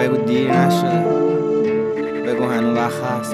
بگو دیر نشده، بگو هنوز وقت هست،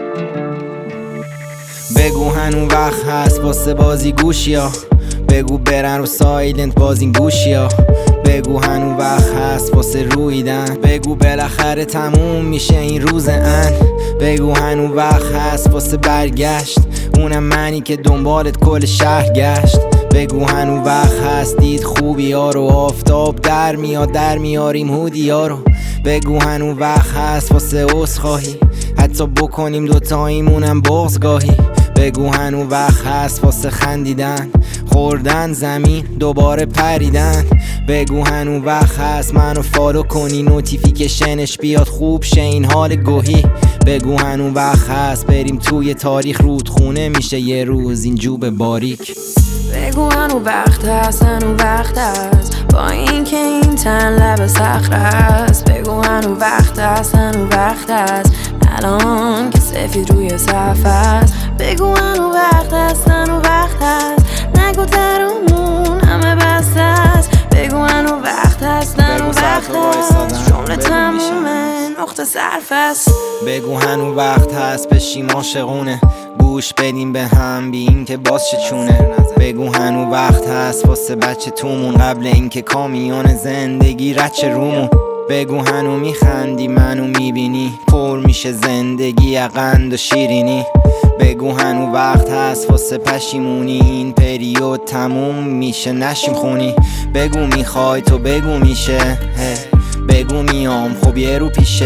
بگو هنوز وقت هست واسه بازی گوشیا، بگو برن رو سایلنت باز این گوشیا، بگو هنوز وقت هست واسه رویدن، بگو بالاخره تموم میشه این روز بگو هنوز وقت هست واسه برگشت، اونم منی که دنبالت کل شهر گشت، بگو هنوز وقت هست دید خوبی ها رو، آفتاب در میاد در میاریم هودی ها رو، بگو هنوز وقت هست واسه عذرخواهی، حتی بکنیم دوتاییمونم بغضگاهی، بگو هنوز وقت هست واسه خندیدن، خوردن زمین دوباره پریدن، بگو هنوز وقت هست منو فالو کنی، نوتیفیکیشنش بیاد خوب شه این حال گوهی، بگو هنوز وقت هست بریم توی تاریخ، رودخونه میشه یه روز این جوب باریک، بگو هنوز وقت هست هنوز وقت هست با این که این تن لب صخره هست، بگو هنوز وقت هست هنوز وقت هست الان که سفید روی صفحه است، بگو هنوز وقت هست هنوز وقت هست نگو درمون همه بسته است، بگو هنوز وقت هست هنوز وقت هست جمله تمومه نقطه صرف است، بگو هنوز وقت هست بشیم عاشقونه، گوش بدیم به هم بی این که باز چونه، بگو هنوز وقت هست واسه بچه تومون قبل اینکه کامیون زندگی رچه رومون، بگو هنوز میخندی منو میبینی پر میشه زندگی قند و شیرینی، بگو هنوز وقت هست واسه پشیمونی این پریود تموم میشه نشیم خونی، بگو میخوای تو بگو میشه بگو میام خب یه رو پیشت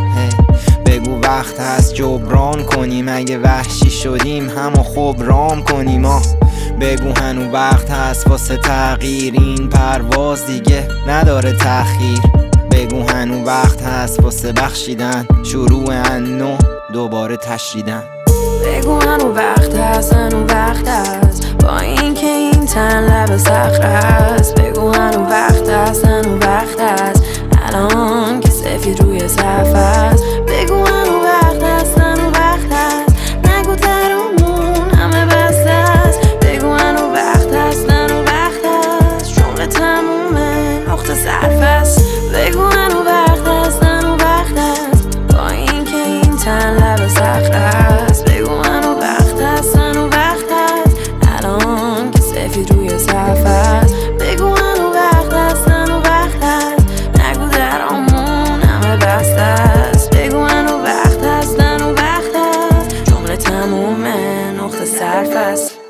بگو وقت هست جبران کنیم اگه وحشی شدیم همو خب رام کنیم بگو هنوز وقت هست واسه تغییر این پرواز دیگه نداره تأخیر، بگو هنوز وقت هست واسه بخشیدن شروع انو دوباره تشریدن، بگو هنوز وقت هست هنوز وقت هست با این که این تن لب صخره هست، بگو هنوز وقت هست هنوز وقت هست الان که سفید روی صفحه است، بگو هنوز وقت هست هنوز وقت هست نگو درمون همه بسته است، بگو هنوز وقت هست هنوز وقت هست جمله تمومه نقطه صرف است، بگو هنوز وقت هست هنوز وقت هست با این که این تن لب صخره است، بگو هنوز وقت هست هنوز وقت هست الان که سفید روی صفحه است، بگو هنوز وقت هست هنوز وقت هست نگو درمون همه بسته است، بگو هنوز وقت هست هنوز وقت هست جمله تمومه نقطه صرف است.